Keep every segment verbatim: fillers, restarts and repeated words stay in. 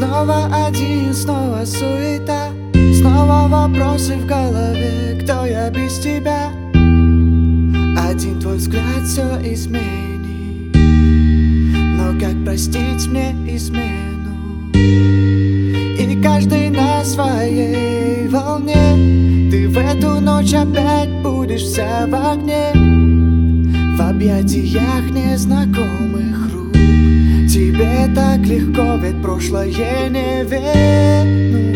Снова один, снова суета, снова вопросы в голове. Кто я без тебя? Один твой взгляд все изменит. Но как простить мне измену? И каждый на своей волне. Ты в эту ночь опять будешь вся в огне, в объятиях незнакомых рук. Тебе так легко, ведь прошлое не вернуть.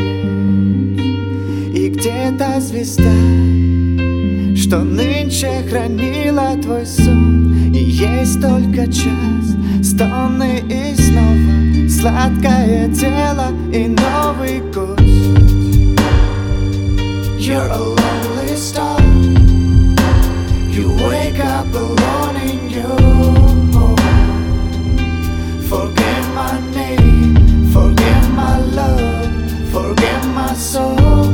И где-то звезда, что нынче хранила твой сон, и есть только час, стоны и снова сладкое тело и Новый год. You're a lonely star. You wake up alone in your home. Forget my name, forget my love, forget my soul.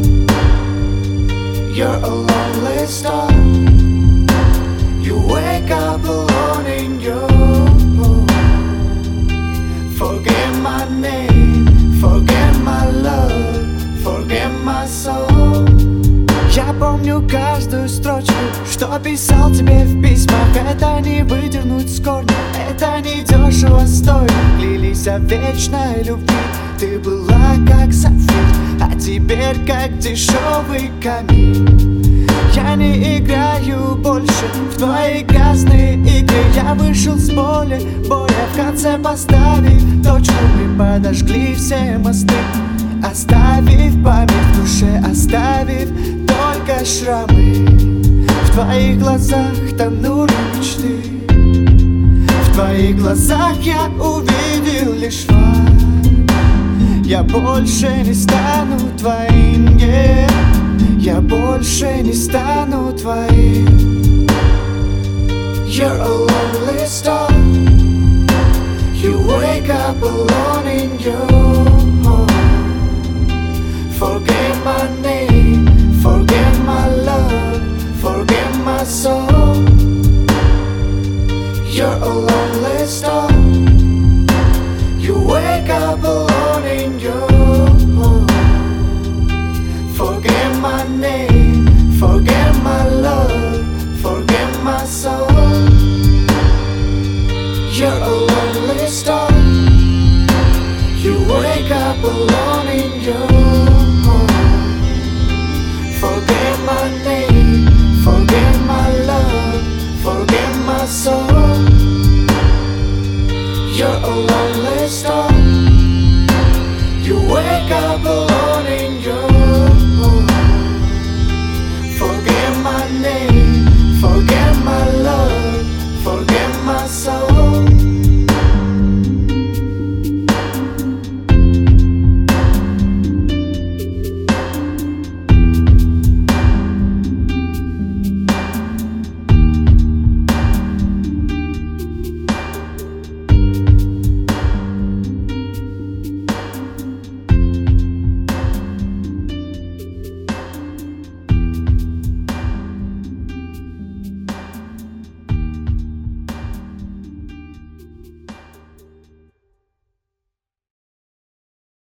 You're a lonely star. You wake up alone in your home. Forget my name, forget my love, forget my soul. Я помню каждую строчку, что писал тебе в письмах. Это не выдернуть с корня, это не дешево стоит. Клялись о вечной любви, ты была как сапфир, а теперь как дешевый камин. Я не играю больше в твои грязные игры. Я вышел с поля боя, в конце поставив точку. Мы подожгли все мосты, оставив память в душе, оставив только шрамы. В твоих глазах тонули мечты, в твоих глазах я увидел лишь факт. Я больше не стану твоим, yeah. Я больше не стану твоим. You're a lonely star. You wake up alone in your home. Forget my name, forget my love, forget my soul. You're a lonely star. You wake up alone in your home. Forget my name, forget my love, forget my soul. You're a lonely star. You wake up alone in your home. Forget my name, forget my love, forget my soul. You're a lonely star. You wake up alone.